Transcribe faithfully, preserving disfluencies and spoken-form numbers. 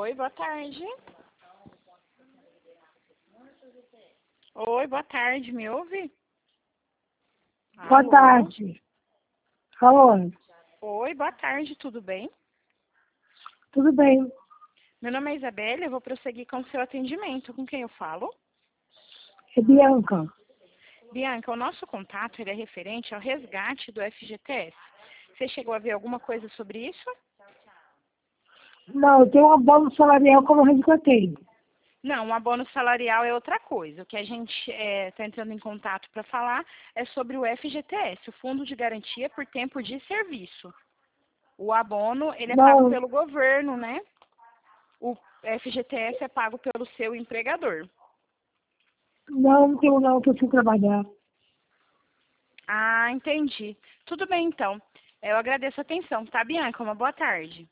Oi, boa tarde. Oi, boa tarde, me ouve? Boa Alô? tarde. Alô, Oi, boa tarde, tudo bem? tudo bem? Meu nome é Isabela, eu vou prosseguir com o seu atendimento. Com quem eu falo? É Bianca. Bianca, o nosso contato ele é referente ao resgate do F G T S. Você chegou a ver alguma coisa sobre isso? Não, eu tenho um abono salarial como eu resgatei. Não, o abono salarial é outra coisa. O que a gente está entrando em contato para falar é sobre o F G T S, o Fundo de Garantia por Tempo de Serviço. O abono, ele é pago Não, pelo governo, né? O F G T S é pago pelo seu empregador. não, não tenho não, que eu fui trabalhar. Ah, entendi. Tudo bem, então. Eu agradeço a atenção, tá, Bianca? Uma boa tarde.